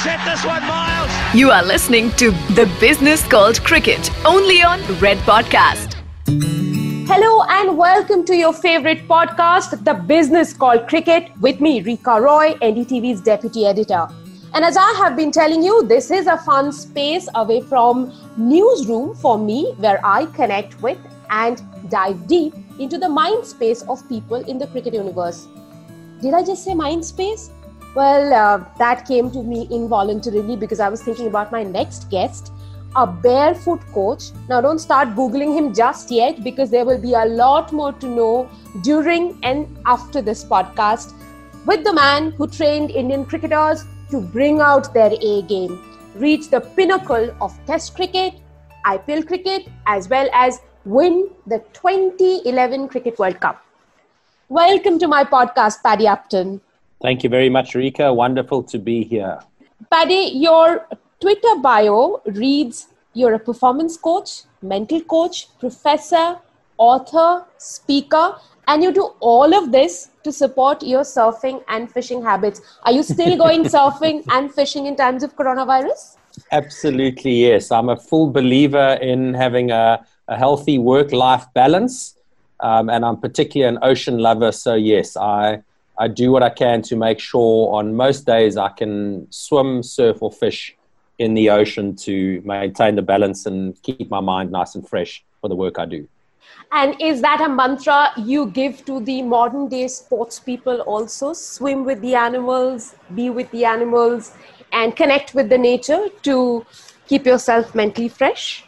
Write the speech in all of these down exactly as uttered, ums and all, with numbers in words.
He's hit this one, Miles. You are listening to The Business Called Cricket, only on Red Podcast. Hello and welcome to your favorite podcast, The Business Called Cricket, with me, Rika Roy, N D T V's Deputy Editor. And as I have been telling you, this is a fun space away from newsroom for me, where I connect with and dive deep into the mind space of people in the cricket universe. Did I just say mind space? Well, uh, that came to me involuntarily because I was thinking about my next guest, a barefoot coach. Now, don't start Googling him just yet because there will be a lot more to know during and after this podcast with the man who trained Indian cricketers to bring out their A game, reach the pinnacle of Test cricket, I P L cricket, as well as win the twenty eleven Cricket World Cup. Welcome to my podcast, Paddy Upton. Thank you very much, Rika. Wonderful to be here. Paddy, your Twitter bio reads you're a performance coach, mental coach, professor, author, speaker, and you do all of this to support your surfing and fishing habits. Are you still going surfing and fishing in times of coronavirus? Absolutely, yes. I'm a full believer in having a, a healthy work-life balance, um, and I'm particularly an ocean lover. So yes, I I do what I can to make sure on most days I can swim, surf, or fish in the ocean to maintain the balance and keep my mind nice and fresh for the work I do. And is that a mantra you give to the modern day sports people also? Swim with the animals, be with the animals, and connect with the nature to keep yourself mentally fresh?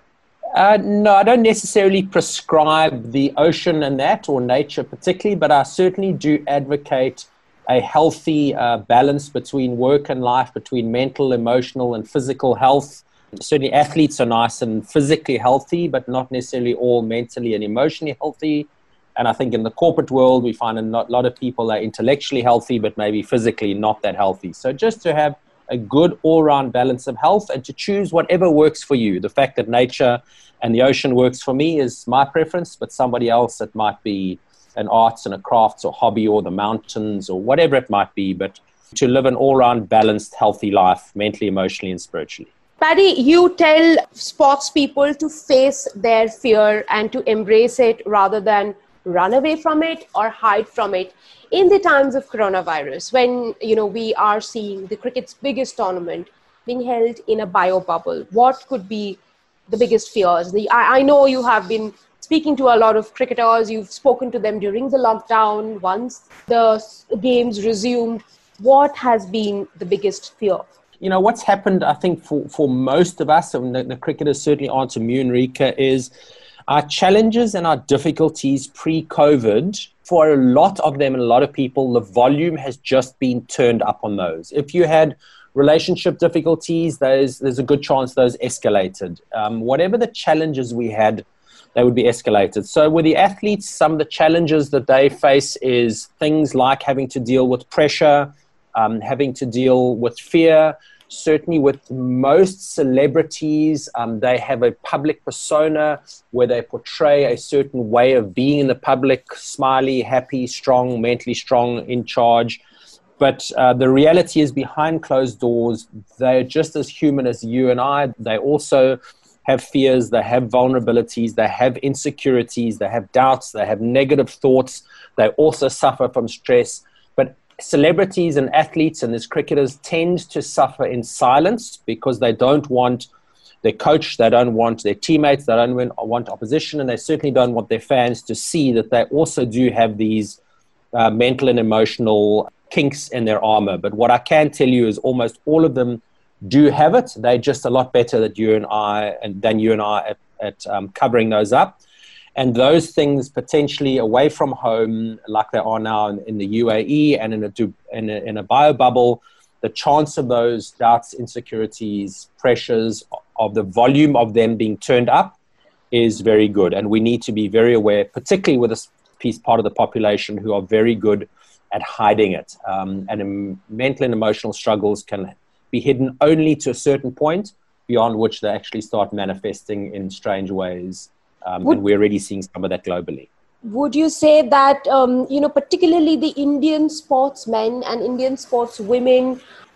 Uh, no, I don't necessarily prescribe the ocean and that, or nature particularly, but I certainly do advocate a healthy uh, balance between work and life, between mental, emotional, and physical health. Certainly athletes are nice and physically healthy, but not necessarily all mentally and emotionally healthy. And I think in the corporate world, we find a lot of people are intellectually healthy, but maybe physically not that healthy. So just to have a good all-round balance of health and to choose whatever works for you. The fact that nature and the ocean works for me is my preference, but somebody else, it might be an arts and a crafts or hobby or the mountains or whatever it might be, but to live an all-round balanced, healthy life, mentally, emotionally, and spiritually. Paddy, you tell sports people to face their fear and to embrace it rather than run away from it or hide from it. In the times of coronavirus, when you know we are seeing the cricket's biggest tournament being held in a bio bubble, what could be the biggest fears? The, I, I know you have been speaking to a lot of cricketers. You've spoken to them during the lockdown. Once the games resumed, what has been the biggest fear? You know, what's happened, I think, for, for most of us, and the, the cricketers certainly aren't immune, Rika, is our challenges and our difficulties pre-COVID. For a lot of them and a lot of people, the volume has just been turned up on those. If you had relationship difficulties, those, there's a good chance those escalated. Um, whatever the challenges we had, they would be escalated. So with the athletes, some of the challenges that they face is things like having to deal with pressure, um, having to deal with fear. Certainly with most celebrities, um, they have a public persona where they portray a certain way of being in the public, smiley, happy, strong, mentally strong, in charge. But uh, the reality is behind closed doors, they're just as human as you and I. They also have fears, they have vulnerabilities, they have insecurities, they have doubts, they have negative thoughts. They also suffer from stress. But celebrities and athletes and these cricketers tend to suffer in silence because they don't want their coach, they don't want their teammates, they don't want opposition, and they certainly don't want their fans to see that they also do have these uh, mental and emotional kinks in their armor. But what I can tell you is almost all of them do have it. They're just a lot better than you and I, and than you and I at, at um, covering those up. And those things potentially away from home, like they are now in, in the U A E and in a, in a in a bio bubble, the chance of those doubts, insecurities, pressures, of the volume of them being turned up is very good. And we need to be very aware, particularly with this piece part of the population who are very good at hiding it. Um, and um, mental and emotional struggles can be hidden only to a certain point, beyond which they actually start manifesting in strange ways. Um, would, and we're already seeing some of that globally. Would you say that, um, you know, particularly the Indian sportsmen and Indian sportswomen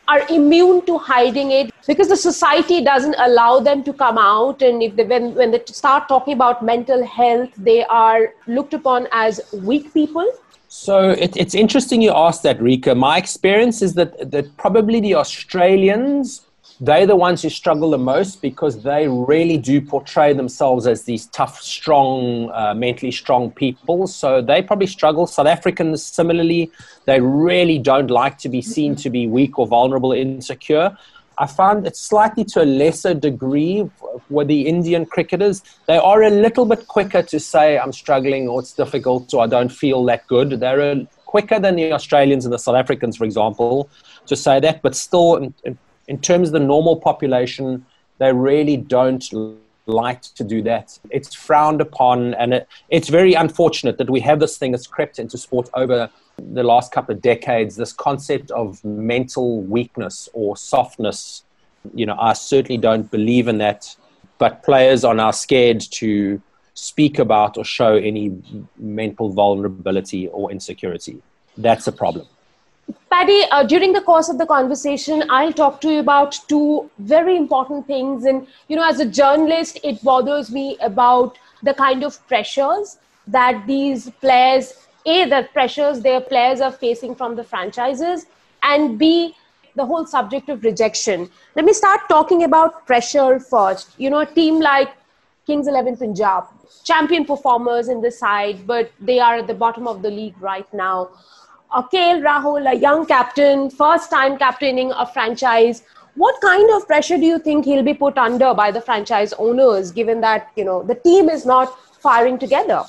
are immune to hiding it because the society doesn't allow them to come out. And if they, when, when they start talking about mental health, they are looked upon as weak people? So it, it's interesting you asked that, Rika. My experience is that, that probably the Australians, they're the ones who struggle the most because they really do portray themselves as these tough, strong, uh, mentally strong people. So they probably struggle. South Africans, similarly, they really don't like to be seen to be weak or vulnerable, insecure. I found it slightly to a lesser degree with the Indian cricketers. They are a little bit quicker to say, I'm struggling or it's difficult or I don't feel that good. They're a, quicker than the Australians and the South Africans, for example, to say that. But still, in, in, in terms of the normal population, they really don't like to do that. It's frowned upon, and it, it's very unfortunate that we have this thing that's crept into sport over the last couple of decades, this concept of mental weakness or softness. You know, I certainly don't believe in that, but players are now scared to speak about or show any mental vulnerability or insecurity. That's a problem. Paddy, uh, during the course of the conversation, I'll talk to you about two very important things. And, you know, as a journalist, it bothers me about the kind of pressures that these players, A, the pressures their players are facing from the franchises, and B, the whole subject of rejection. Let me start talking about pressure first. You know, a team like Kings eleven Punjab, champion performers in the side, but they are at the bottom of the league right now. Uh, K L Rahul, a young captain, first time captaining a franchise. What kind of pressure do you think he'll be put under by the franchise owners, given that, you know, the team is not firing together?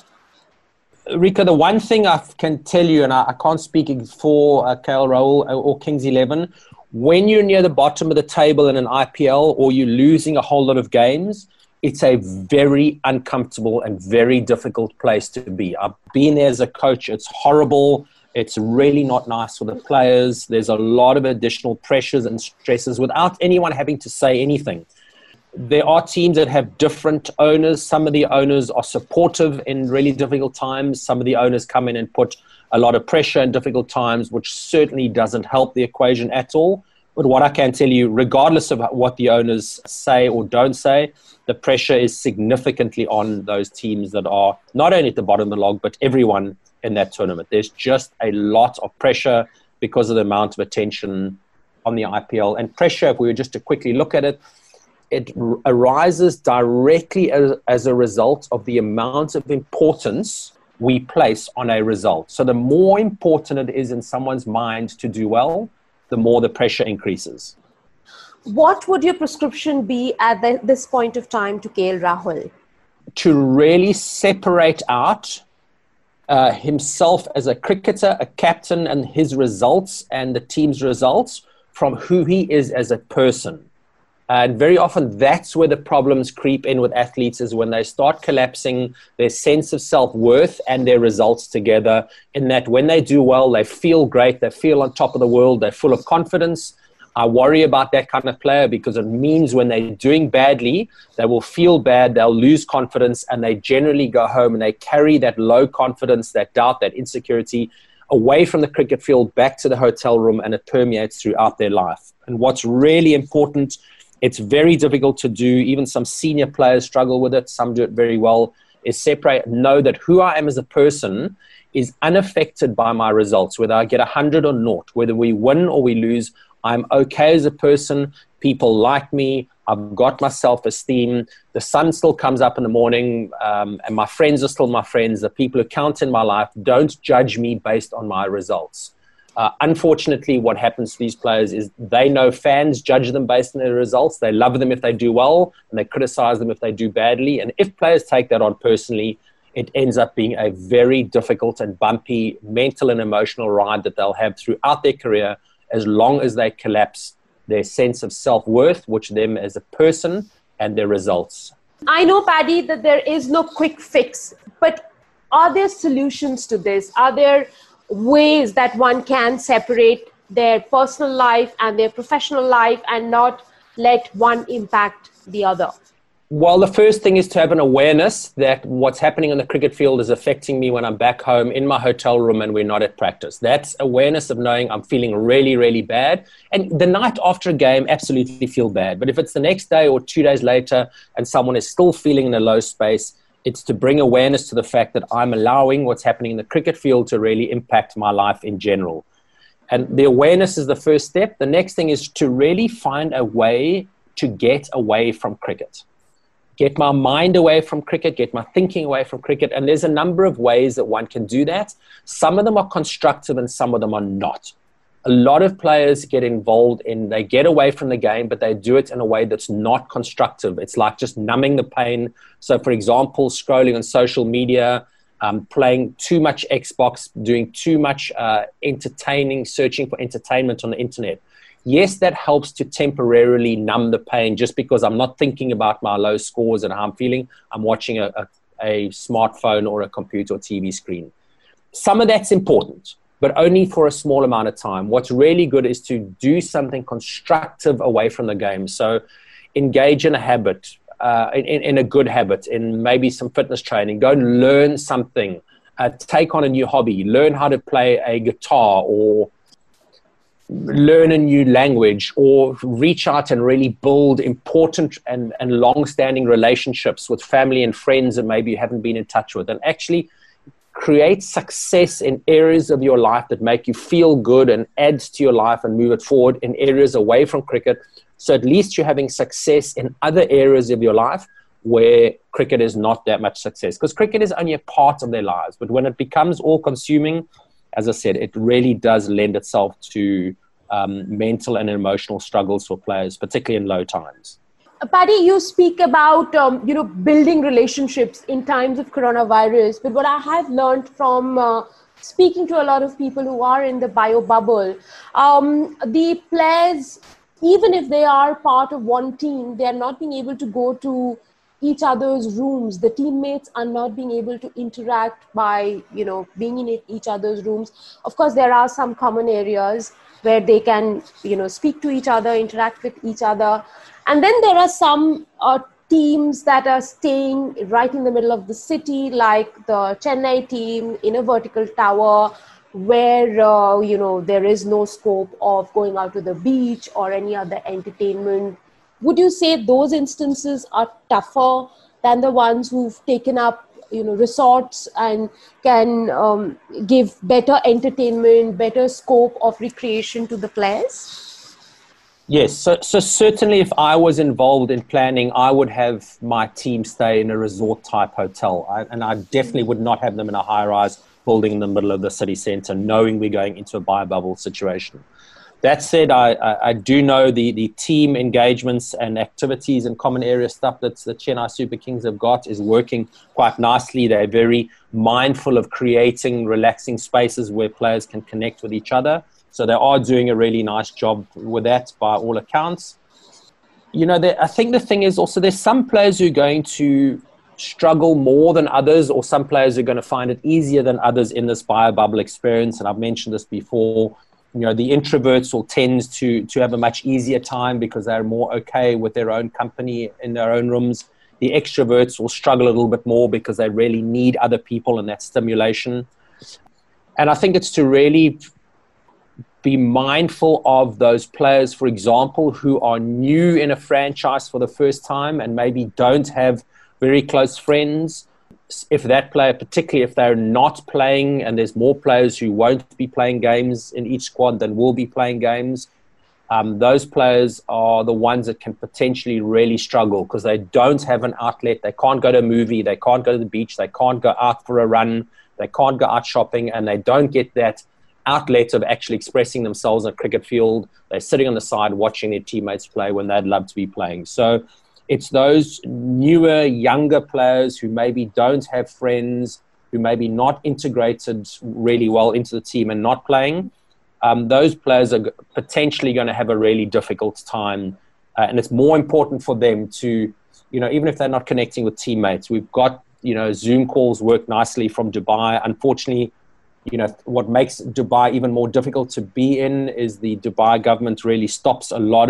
Rika, the one thing I can tell you, and I, I can't speak for uh, K L Rahul or, or Kings eleven, when you're near the bottom of the table in an I P L or you're losing a whole lot of games, it's a very uncomfortable and very difficult place to be. I've been there as a coach. It's horrible. It's really not nice for the players. There's a lot of additional pressures and stresses without anyone having to say anything. There are teams that have different owners. Some of the owners are supportive in really difficult times. Some of the owners come in and put a lot of pressure in difficult times, which certainly doesn't help the equation at all. But what I can tell you, regardless of what the owners say or don't say, the pressure is significantly on those teams that are not only at the bottom of the log, but everyone in that tournament. There's just a lot of pressure because of the amount of attention on the I P L. And pressure, if we were just to quickly look at it, it r- arises directly as, as a result of the amount of importance we place on a result. So the more important it is in someone's mind to do well, the more the pressure increases. What would your prescription be at the, this point of time to K L Rahul? To really separate out uh, himself as a cricketer, a captain, and his results and the team's results from who he is as a person. And very often that's where the problems creep in with athletes, is when they start collapsing their sense of self-worth and their results together, in that when they do well, they feel great, they feel on top of the world, they're full of confidence. I worry about that kind of player because it means when they're doing badly, they will feel bad, they'll lose confidence, and they generally go home and they carry that low confidence, that doubt, that insecurity away from the cricket field back to the hotel room, and it permeates throughout their life. And what's really important, it's very difficult to do, even some senior players struggle with it, some do it very well, is separate, know that who I am as a person is unaffected by my results, whether I get one hundred or naught, whether we win or we lose. I'm okay as a person. People like me. I've got my self-esteem. The sun still comes up in the morning, um, and my friends are still my friends. The people who count in my life don't judge me based on my results. Uh, unfortunately, what happens to these players is they know fans judge them based on their results. They love them if they do well, and they criticize them if they do badly. And if players take that on personally, it ends up being a very difficult and bumpy mental and emotional ride that they'll have throughout their career, as long as they collapse their sense of self-worth, which them as a person, and their results. I know, Paddy, that there is no quick fix, but are there solutions to this? Are there ways that one can separate their personal life and their professional life and not let one impact the other? Well, the first thing is to have an awareness that what's happening on the cricket field is affecting me when I'm back home in my hotel room and we're not at practice. That's awareness of knowing I'm feeling really, really bad. And the night after a game, absolutely feel bad. But if it's the next day or two days later and someone is still feeling in a low space, it's to bring awareness to the fact that I'm allowing what's happening in the cricket field to really impact my life in general. And the awareness is the first step. The next thing is to really find a way to get away from cricket. Get my mind away from cricket, get my thinking away from cricket. And there's a number of ways that one can do that. Some of them are constructive and some of them are not. A lot of players get involved in, they get away from the game, but they do it in a way that's not constructive. It's like just numbing the pain. So, for example, scrolling on social media, um, playing too much Xbox, doing too much uh, entertaining, searching for entertainment on the internet. Yes, that helps to temporarily numb the pain just because I'm not thinking about my low scores and how I'm feeling. I'm watching a, a, a smartphone or a computer or T V screen. Some of that's important, but only for a small amount of time. What's really good is to do something constructive away from the game. So engage in a habit, uh, in, in a good habit, in maybe some fitness training. Go and learn something. Uh, take on a new hobby. Learn how to play a guitar or learn a new language, or reach out and really build important and, and long-standing relationships with family and friends that maybe you haven't been in touch with, and actually create success in areas of your life that make you feel good and adds to your life and move it forward in areas away from cricket. So at least you're having success in other areas of your life where cricket is not that much success, because cricket is only a part of their lives. But when it becomes all consuming, as I said, it really does lend itself to um, mental and emotional struggles for players, particularly in low times. Paddy, you speak about, um, you know, building relationships in times of coronavirus. But what I have learned from uh, speaking to a lot of people who are in the bio bubble, um, the players, even if they are part of one team, they are not being able to go to each other's rooms. The teammates are not being able to interact by, you know, being in each other's rooms. Of course, there are some common areas where they can, you know, speak to each other, interact with each other. And then there are some uh, teams that are staying right in the middle of the city, like the Chennai team in a vertical tower where, uh, you know, there is no scope of going out to the beach or any other entertainment. Would you say those instances are tougher than the ones who've taken up, you know, resorts and can um, give better entertainment, better scope of recreation to the players? Yes, so, so certainly if I was involved in planning, I would have my team stay in a resort-type hotel. I, and I definitely would not have them in a high-rise building in the middle of the city centre, knowing we're going into a bio-bubble situation. That said, I, I, I do know the, the team engagements and activities and common area stuff that the Chennai Super Kings have got is working quite nicely. They're very mindful of creating relaxing spaces where players can connect with each other. So they are doing a really nice job with that by all accounts. You know, I think the thing is also there's some players who are going to struggle more than others, or some players who are going to find it easier than others in this bio bubble experience. And I've mentioned this before. You know, the introverts will tend to, to have a much easier time because they're more okay with their own company in their own rooms. The extroverts will struggle a little bit more because they really need other people and that stimulation. And I think it's to really be mindful of those players, for example, who are new in a franchise for the first time and maybe don't have very close friends. If that player, particularly if they're not playing and there's more players who won't be playing games in each squad than will be playing games, um, those players are the ones that can potentially really struggle because they don't have an outlet. They can't go to a movie. They can't go to the beach. They can't go out for a run. They can't go out shopping, and they don't get that outlet of actually expressing themselves on a cricket field. They're sitting on the side watching their teammates play when they'd love to be playing. So it's those newer, younger players who maybe don't have friends, who maybe not integrated really well into the team and not playing. Um, those players are potentially going to have a really difficult time. Uh, and it's more important for them to, you know, even if they're not connecting with teammates, we've got, you know, Zoom calls work nicely from Dubai. Unfortunately, you know, what makes Dubai even more difficult to be in is the Dubai government really stops a lot of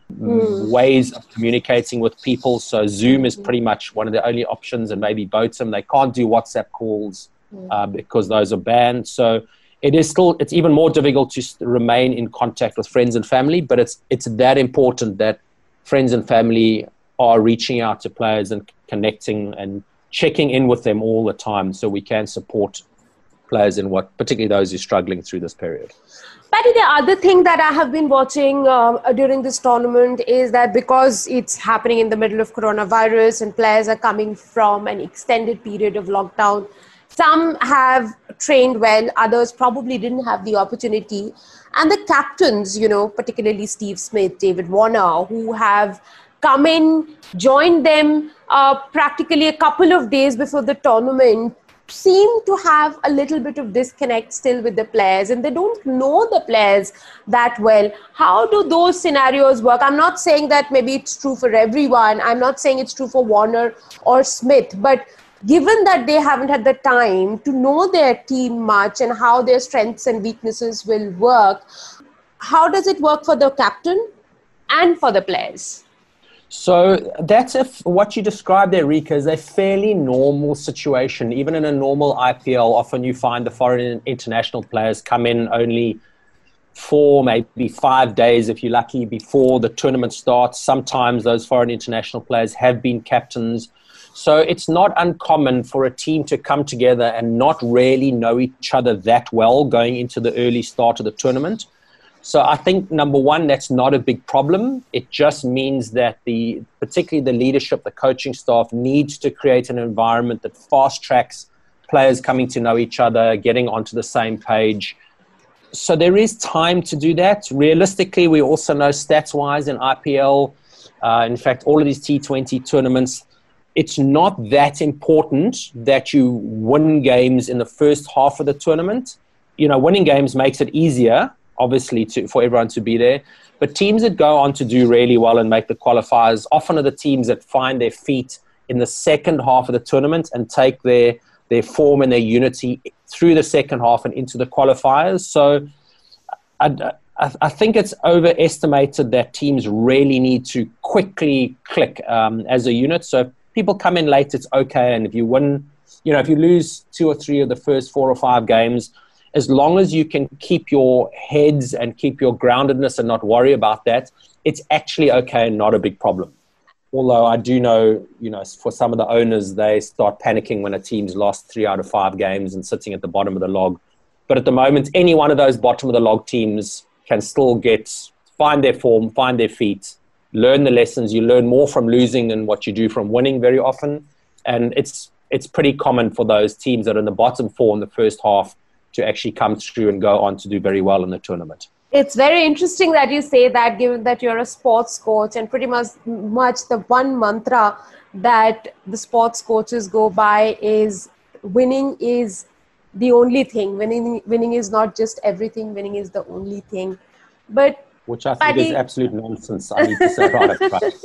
Mm. ways of communicating with people. So Zoom is pretty much one of the only options, and maybe Botum. They can't do WhatsApp calls uh, because those are banned. So it is still, it's even more difficult to remain in contact with friends and family, but it's it's that important that friends and family are reaching out to players and connecting and checking in with them all the time, so we can support players in what, particularly those who are struggling through this period. Patty, the other thing that I have been watching uh, during this tournament is that because it's happening in the middle of coronavirus and players are coming from an extended period of lockdown, some have trained well, others probably didn't have the opportunity. And the captains, you know, particularly Steve Smith, David Warner, who have come in, joined them uh, practically a couple of days before the tournament, seem to have a little bit of disconnect still with the players, and they don't know the players that well. How do those scenarios work? I'm not saying that maybe it's true for everyone. I'm not saying it's true for Warner or Smith, but given that they haven't had the time to know their team much and how their strengths and weaknesses will work, how does it work for the captain and for the players? So that's if what you described there, Rika, is a fairly normal situation. Even in a normal I P L, often you find the foreign international players come in only four, maybe five days, if you're lucky, before the tournament starts. Sometimes those foreign international players have been captains. So it's not uncommon for a team to come together and not really know each other that well going into the early start of the tournament. So I think, number one, that's not a big problem. It just means that the, particularly the leadership, the coaching staff, needs to create an environment that fast tracks players coming to know each other, getting onto the same page. So there is time to do that. Realistically, we also know stats-wise in I P L, uh, in fact, all of these T twenty tournaments, it's not that important that you win games in the first half of the tournament. You know, winning games makes it easier, obviously, to, for everyone to be there. But teams that go on to do really well and make the qualifiers often are the teams that find their feet in the second half of the tournament and take their, their form and their unity through the second half and into the qualifiers. So I, I, I think it's overestimated that teams really need to quickly click um, as a unit. So if people come in late, it's okay. And if you win, you know, if you lose two or three of the first four or five games, as long as you can keep your heads and keep your groundedness and not worry about that, it's actually okay and not a big problem. Although I do know, you know, for some of the owners, they start panicking when a team's lost three out of five games and sitting at the bottom of the log. But at the moment, any one of those bottom of the log teams can still get, find their form, find their feet, learn the lessons. You learn more from losing than what you do from winning very often. And it's it's pretty common for those teams that are in the bottom four in the first half to actually come through and go on to do very well in the tournament. It's very interesting that you say that, given that you're a sports coach, and pretty much, much the one mantra that the sports coaches go by is winning is the only thing. Winning, winning is not just everything. Winning is the only thing. But which I think Patty, is absolute nonsense. I need to say right up front.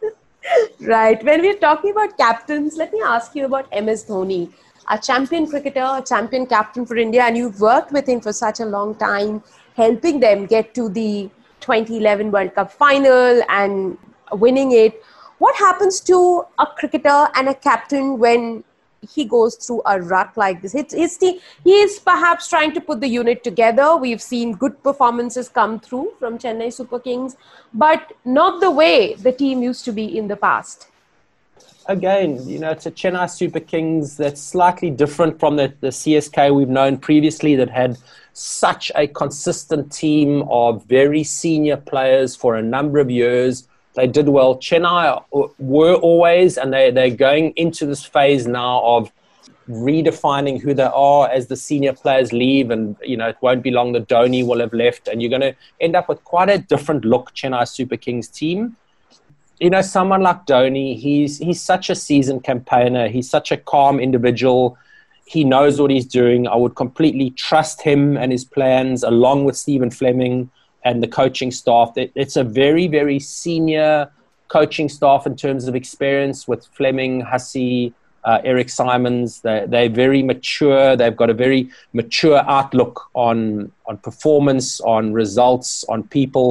Right. When we're talking about captains, let me ask you about M S Dhoni, a champion cricketer, a champion captain for India, and you've worked with him for such a long time, helping them get to the twenty eleven World Cup final and winning it. What happens to a cricketer and a captain when he goes through a rut like this? It's, it's the, he is perhaps trying to put the unit together. We've seen good performances come through from Chennai Super Kings, but not the way the team used to be in the past. Again, you know, it's a Chennai Super Kings that's slightly different from the, the C S K we've known previously, that had such a consistent team of very senior players for a number of years. They did well. Chennai were always, and they, they're going into this phase now of redefining who they are as the senior players leave. And, you know, it won't be long that Dhoni will have left. And you're going to end up with quite a different look Chennai Super Kings team. You know, someone like Dhoni, he's, he's such a seasoned campaigner. He's such a calm individual. He knows what he's doing. I would completely trust him and his plans, along with Stephen Fleming and the coaching staff. It's a very, very senior coaching staff in terms of experience, with Fleming, Hussey, uh, Eric Simons. They're, they're very mature. They've got a very mature outlook on, on performance, on results, on people.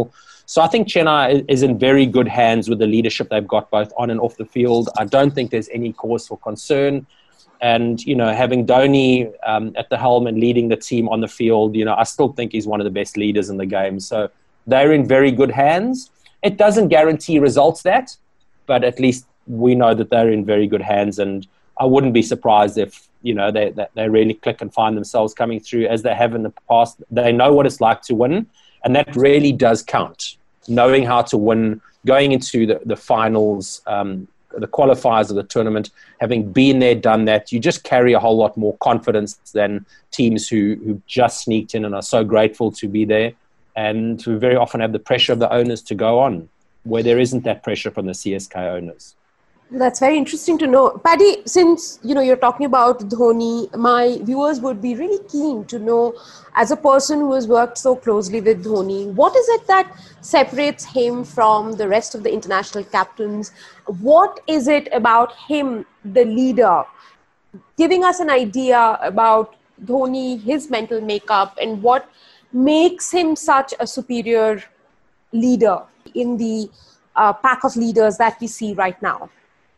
So I think Chennai is in very good hands with the leadership they've got both on and off the field. I don't think there's any cause for concern. And, you know, having Dhoni um, at the helm and leading the team on the field, you know, I still think he's one of the best leaders in the game. So they're in very good hands. It doesn't guarantee results that, but at least we know that they're in very good hands. And I wouldn't be surprised if, you know, they, they, they really click and find themselves coming through as they have in the past. They know what it's like to win. And that really does count, knowing how to win, going into the, the finals, um, the qualifiers of the tournament, having been there, done that. You just carry a whole lot more confidence than teams who, who just sneaked in and are so grateful to be there and who very often have the pressure of the owners to go on, where there isn't that pressure from the C S K owners. That's very interesting to know. Paddy, since you know you're talking about Dhoni, my viewers would be really keen to know, as a person who has worked so closely with Dhoni, what is it that separates him from the rest of the international captains? What is it about him, the leader? Giving us an idea about Dhoni, his mental makeup, and what makes him such a superior leader in the uh, pack of leaders that we see right now.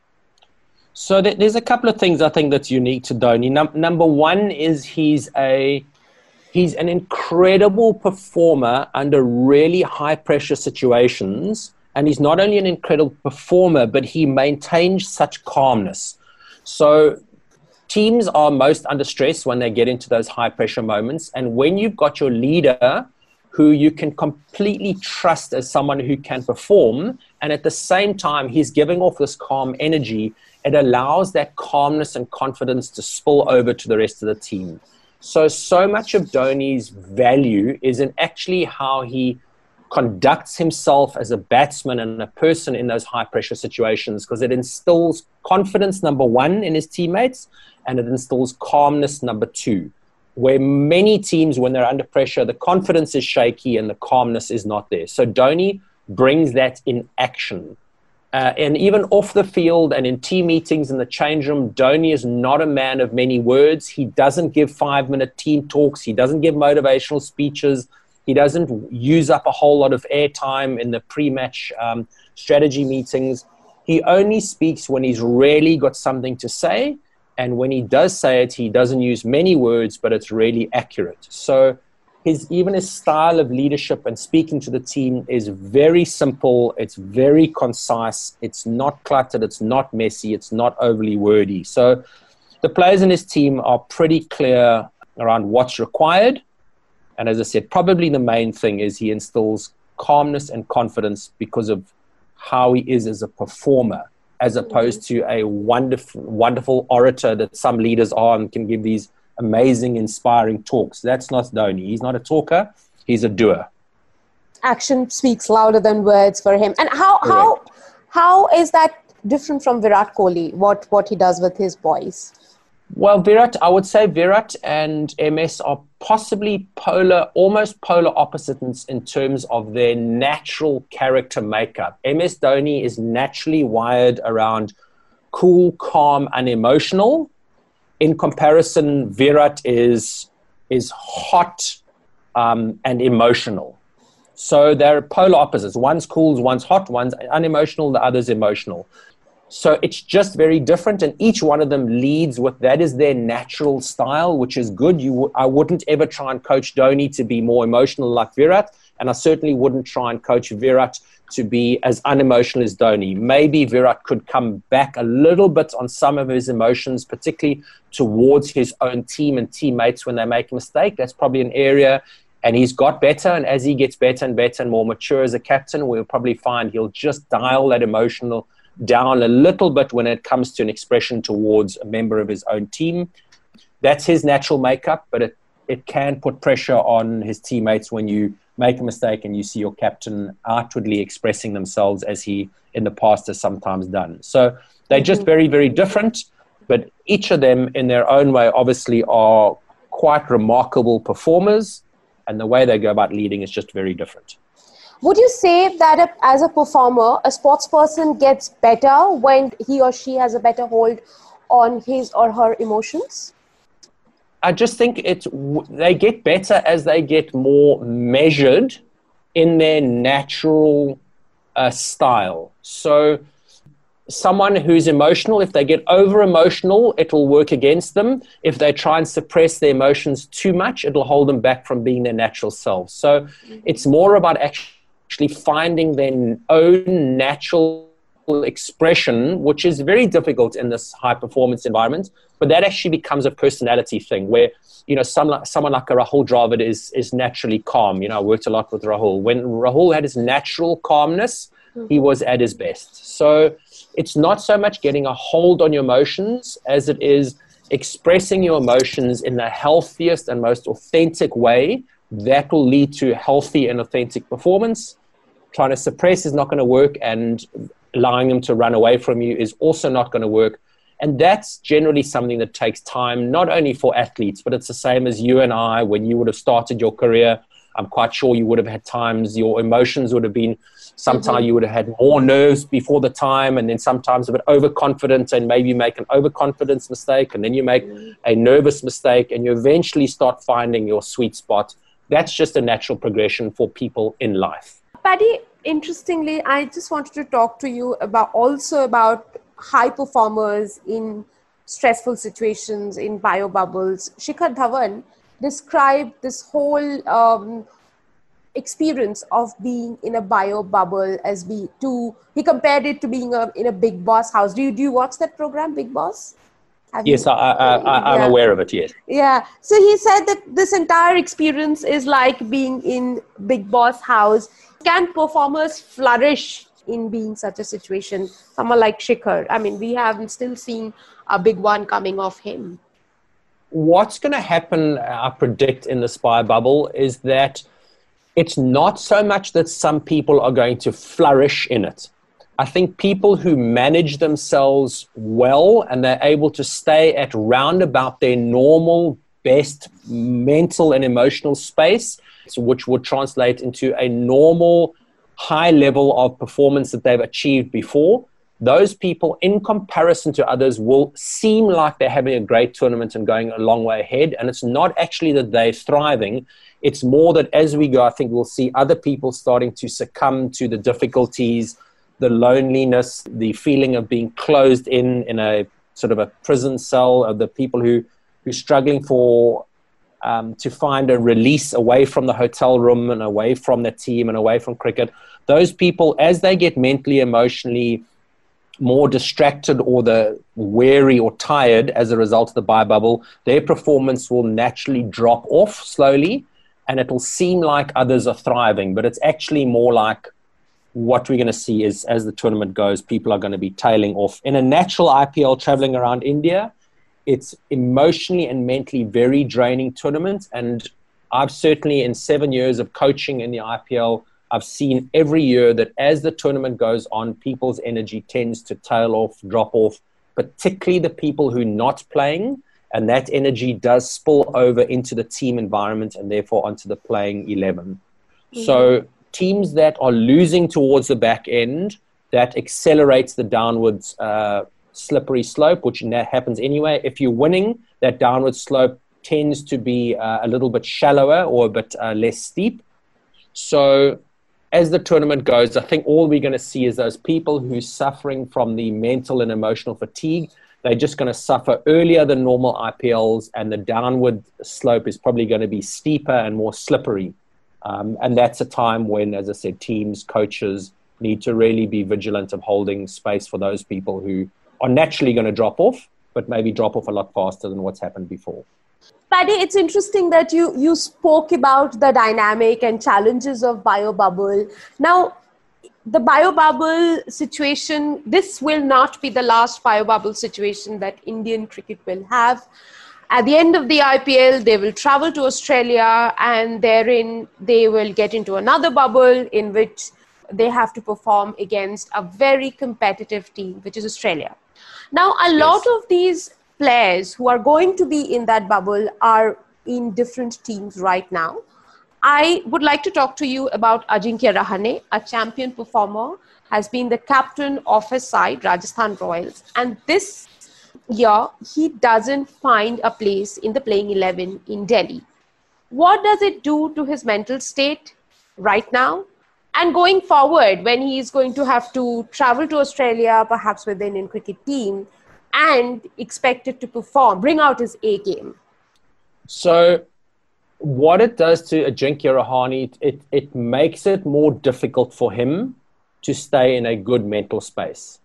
So there's a couple of things I think that's unique to Dhoni. Num- number one is he's a he's an incredible performer under really high pressure situations, and he's not only an incredible performer, but he maintains such calmness. So teams are most under stress when they get into those high pressure moments, and when you've got your leader who you can completely trust as someone who can perform, and at the same time he's giving off this calm energy, it allows that calmness and confidence to spill over to the rest of the team. So, so much of Dhoni's value is in actually how he conducts himself as a batsman and a person in those high-pressure situations, because it instills confidence, number one, in his teammates, and it instills calmness, number two, where many teams, when they're under pressure, the confidence is shaky and the calmness is not there. So Dhoni brings that in action. Uh, and even off the field and in team meetings in the change room, Dhoni is not a man of many words. He doesn't give five-minute team talks. He doesn't give motivational speeches. He doesn't use up a whole lot of airtime in the pre-match um, strategy meetings. He only speaks when he's really got something to say. And when he does say it, he doesn't use many words, but it's really accurate. So his even his style of leadership and speaking to the team is very simple. It's very concise. It's not cluttered. It's not messy. It's not overly wordy. So the players in his team are pretty clear around what's required. And as I said, probably the main thing is he instills calmness and confidence because of how he is as a performer, as opposed to a wonderful, wonderful orator that some leaders are and can give these amazing, inspiring talks. That's not Dhoni. He's not a talker. He's a doer. Action speaks louder than words for him. And how Correct. how how is that different from Virat Kohli? What what he does with his boys? Well, Virat, I would say Virat and M S are possibly polar, almost polar opposites in terms of their natural character makeup. M S Dhoni is naturally wired around cool, calm, unemotional. In comparison, Virat is is hot um, and emotional. So they're polar opposites. One's cool, one's hot, one's unemotional, the other's emotional. So it's just very different, and each one of them leads with that is their natural style, which is good. You, w- I wouldn't ever try and coach Dhoni to be more emotional like Virat, and I certainly wouldn't try and coach Virat to be as unemotional as Dhoni. Maybe Virat could come back a little bit on some of his emotions, particularly towards his own team and teammates when they make a mistake. That's probably an area, and he's got better, and as he gets better and better and more mature as a captain, we'll probably find he'll just dial that emotional down a little bit when it comes to an expression towards a member of his own team. That's his natural makeup, but it, it can put pressure on his teammates when you make a mistake and you see your captain outwardly expressing themselves as he in the past has sometimes done. So they're just very, very different, but each of them in their own way obviously are quite remarkable performers, and the way they go about leading is just very different. Would you say that a, as a performer, a sports person gets better when he or she has a better hold on his or her emotions? I just think it's they get better as they get more measured in their natural uh, style. So someone who's emotional, if they get over emotional, it will work against them. If they try and suppress their emotions too much, it'll hold them back from being their natural selves. So it's more about actually finding their own natural expression, which is very difficult in this high performance environment, but that actually becomes a personality thing where, you know, some, someone like a Rahul Dravid is, is naturally calm. You know, I worked a lot with Rahul. When Rahul had his natural calmness, he was at his best. So it's not so much getting a hold on your emotions as it is expressing your emotions in the healthiest and most authentic way. That will lead to healthy and authentic performance. Trying to suppress is not going to work, and allowing them to run away from you is also not going to work. And that's generally something that takes time, not only for athletes, but it's the same as you and I. When you would have started your career, I'm quite sure you would have had times your emotions would have been, sometimes mm-hmm. you would have had more nerves before the time, and then sometimes a bit overconfident, and maybe you make an overconfidence mistake, and then you make mm-hmm. a nervous mistake, and you eventually start finding your sweet spot. That's just a natural progression for people in life. Paddy, interestingly, I just wanted to talk to you about also about high performers in stressful situations, in bio bubbles. Shikhar Dhawan described this whole um, experience of being in a bio bubble as be to he compared it to being a, in a Bigg Boss house. Do you do you watch that program, Bigg Boss? Have yes, you, I, I, I, I'm yeah. aware of it, yes. Yeah. So he said that this entire experience is like being in Bigg Boss house. Can performers flourish in being such a situation? Someone like Shikhar. I mean, we haven't still seen a big one coming off him. What's going to happen, I predict, in the spy bubble is that it's not so much that some people are going to flourish in it. I think people who manage themselves well and they're able to stay at round about their normal best mental and emotional space, which would translate into a normal high level of performance that they've achieved before, those people in comparison to others will seem like they're having a great tournament and going a long way ahead. And it's not actually that they're thriving. It's more that as we go, I think we'll see other people starting to succumb to the difficulties, the loneliness, the feeling of being closed in, in a sort of a prison cell, of the people who, who are struggling for, um, to find a release away from the hotel room and away from the team and away from cricket. Those people, as they get mentally, emotionally more distracted or the weary or tired as a result of the bio bubble, their performance will naturally drop off slowly, and it will seem like others are thriving, but it's actually more like what we're going to see is as the tournament goes, people are going to be tailing off. In a natural I P L traveling around India, it's emotionally and mentally very draining tournament. And I've certainly, in seven years of coaching in the I P L, I've seen every year that as the tournament goes on, people's energy tends to tail off, drop off, particularly the people who are not playing. And that energy does spill over into the team environment and therefore onto the playing eleven. Mm-hmm. So teams that are losing towards the back end, that accelerates the downwards uh, slippery slope, which happens anyway. If you're winning, that downward slope tends to be uh, a little bit shallower or a bit uh, less steep. So as the tournament goes, I think all we're going to see is those people who are suffering from the mental and emotional fatigue. They're just going to suffer earlier than normal I P Ls, and the downward slope is probably going to be steeper and more slippery. Um, and that's a time when, as I said, teams, coaches need to really be vigilant of holding space for those people who are naturally going to drop off, but maybe drop off a lot faster than what's happened before. Paddy, it's interesting that you, you spoke about the dynamic and challenges of bio bubble. Now, the bio bubble situation, this will not be the last bio bubble situation that Indian cricket will have. At the end of the I P L, they will travel to Australia, and therein they will get into another bubble in which they have to perform against a very competitive team, which is Australia. Now, a yes. lot of these players who are going to be in that bubble are in different teams right now. I would like to talk to you about Ajinkya Rahane, a champion performer, has been the captain of his side, Rajasthan Royals. And this year, he doesn't find a place in the playing eleven in Delhi. What does it do to his mental state? right now? And going forward, when he's going to have to travel to Australia, perhaps with the Indian cricket team, and expected to perform, bring out his A game? So what it does to Ajinkya Rahane, it, it makes it more difficult for him to stay in a good mental space.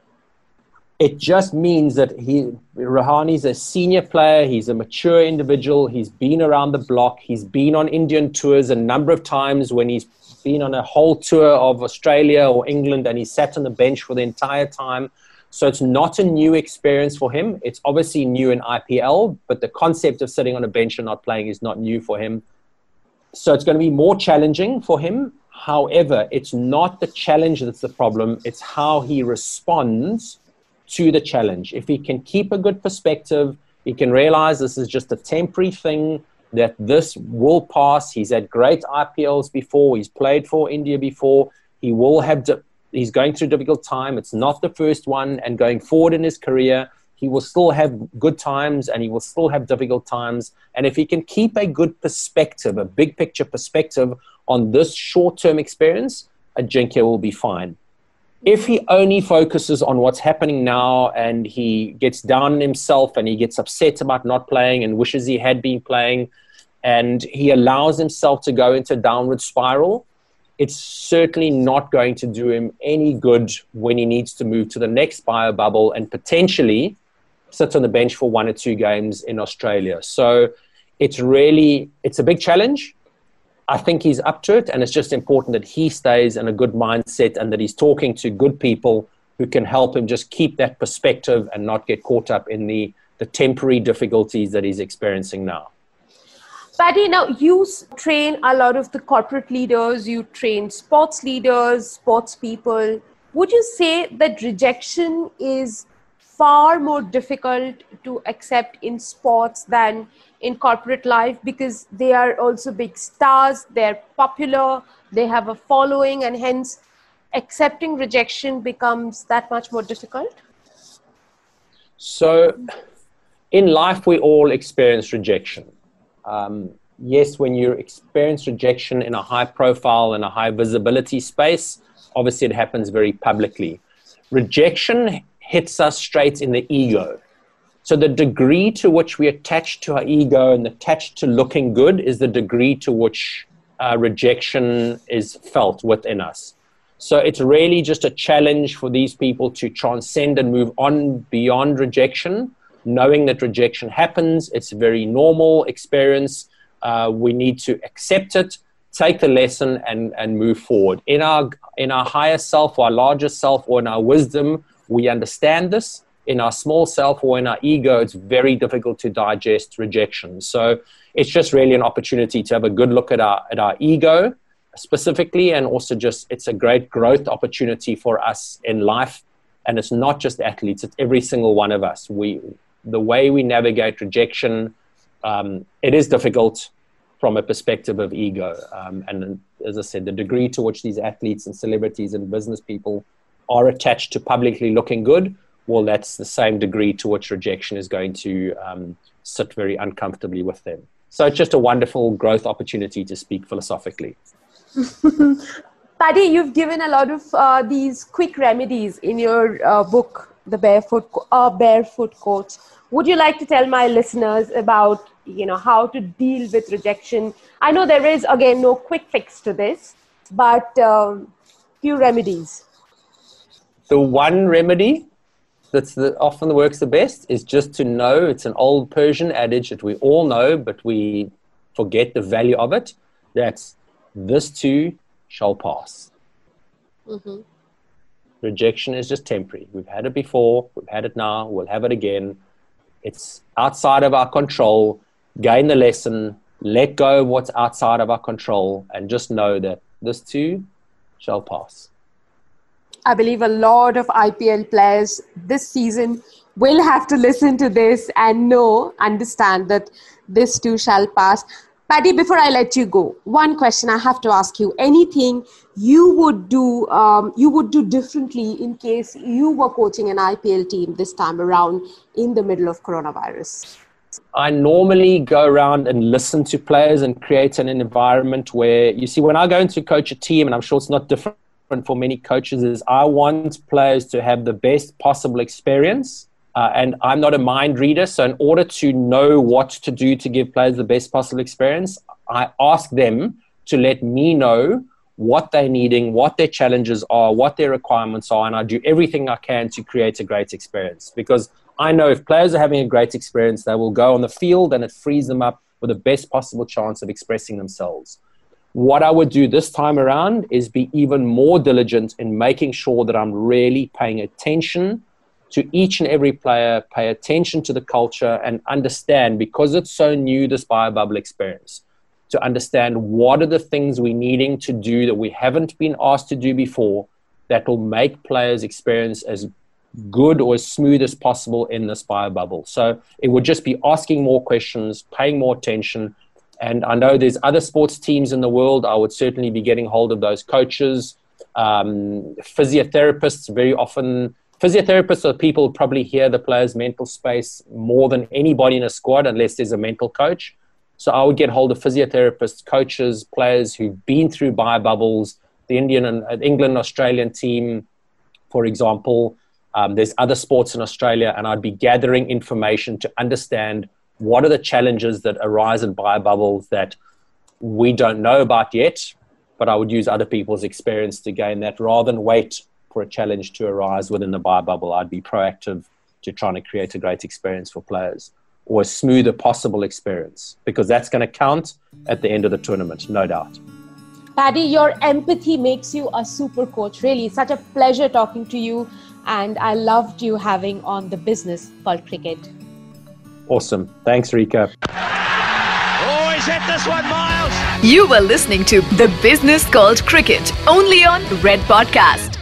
It just means that he, Rahane's a senior player, he's a mature individual, he's been around the block, he's been on Indian tours a number of times when he's been on a whole tour of Australia or England, and he sat on the bench for the entire time. So it's not a new experience for him. It's obviously new in I P L, but the concept of sitting on a bench and not playing is not new for him. So it's going to be more challenging for him. However, it's not the challenge that's the problem. It's how he responds to the challenge. If he can keep a good perspective, he can realize this is just a temporary thing, that this will pass. He's had great I P Ls before. He's played for India before. He will have, di- he's going through a difficult time. It's not the first one. And going forward in his career, he will still have good times and he will still have difficult times. And if he can keep a good perspective, a big picture perspective on this short-term experience, Ajinkya will be fine. If he only focuses on what's happening now and he gets down on himself and he gets upset about not playing and wishes he had been playing, and he allows himself to go into a downward spiral, it's certainly not going to do him any good when he needs to move to the next bio bubble and potentially sit on the bench for one or two games in Australia. So it's really, it's a big challenge. I think he's up to it, and it's just important that he stays in a good mindset and that he's talking to good people who can help him just keep that perspective and not get caught up in the, the temporary difficulties that he's experiencing now. Paddy, now you train a lot of the corporate leaders, you train sports leaders, sports people. Would you say that rejection is far more difficult to accept in sports than in corporate life, because they are also big stars, they're popular, they have a following, and hence accepting rejection becomes that much more difficult? So in life, we all experience rejection. Um, yes, when you experience rejection in a high profile and a high visibility space, obviously it happens very publicly. Rejection hits us straight in the ego. So the degree to which we attach to our ego and attached to looking good is the degree to which uh, rejection is felt within us. So it's really just a challenge for these people to transcend and move on beyond rejection, knowing that rejection happens. It's a very normal experience. Uh, we need to accept it, take the lesson, and, and move forward. In our, in our higher self, or our larger self, or in our wisdom, we understand this. In our small self or in our ego, it's very difficult to digest rejection. So it's just really an opportunity to have a good look at our at our ego specifically, and also just it's a great growth opportunity for us in life. And it's not just athletes; it's every single one of us. We the way we navigate rejection, um, it is difficult from a perspective of ego. Um, and as I said, the degree to which these athletes and celebrities and business people are attached to publicly looking good, well, that's the same degree to which rejection is going to um, sit very uncomfortably with them. So it's just a wonderful growth opportunity to speak philosophically. Paddy, you've given a lot of uh, these quick remedies in your uh, book, The Barefoot uh, Barefoot Coach. Would you like to tell my listeners about, you know, how to deal with rejection? I know there is, again, no quick fix to this, but um, few remedies. The one remedy that's the, often works the best is just to know, it's an old Persian adage that we all know, but we forget the value of it. That's, this too shall pass. Mm-hmm. Rejection is just temporary. We've had it before, we've had it now, we'll have it again. It's outside of our control. Gain the lesson, let go of what's outside of our control, and just know that this too shall pass. I believe a lot of I P L players this season will have to listen to this and know, understand that this too shall pass. Paddy, before I let you go, one question I have to ask you. Anything you would do, um, you would do differently in case you were coaching an I P L team this time around in the middle of coronavirus? I normally go around and listen to players and create an environment where, you see, when I go into coach a team, and I'm sure it's not different for many coaches, is I want players to have the best possible experience. Uh, and I'm not a mind reader. So in order to know what to do to give players the best possible experience, I ask them to let me know what they're needing, what their challenges are, what their requirements are. And I do everything I can to create a great experience, because I know if players are having a great experience, they will go on the field and it frees them up with the best possible chance of expressing themselves. What I would do this time around is be even more diligent in making sure that I'm really paying attention to each and every player, pay attention to the culture, and understand, because it's so new, this BioBubble experience, to understand what are the things we're needing to do that we haven't been asked to do before that will make players' experience as good or as smooth as possible in this BioBubble. So it would just be asking more questions, paying more attention. And I know there's other sports teams in the world. I would certainly be getting hold of those coaches, um, physiotherapists. Very often, physiotherapists are people who probably hear the player's mental space more than anybody in a squad, unless there's a mental coach. So I would get hold of physiotherapists, coaches, players who've been through BioBubbles, the Indian and England, Australian team, for example. Um, there's other sports in Australia, and I'd be gathering information to understand what are the challenges that arise in BioBubbles that we don't know about yet, but I would use other people's experience to gain that rather than wait for a challenge to arise within the BioBubble. I'd be proactive to trying to create a great experience for players, or a smoother possible experience, because that's going to count at the end of the tournament, no doubt. Paddy, your empathy makes you a super coach. Really, such a pleasure talking to you. And I loved you having on The Business Called Cricket. Awesome. Thanks, Rika. Oh, he's hit this one, Miles. You were listening to The Business Called Cricket, only on Red Podcast.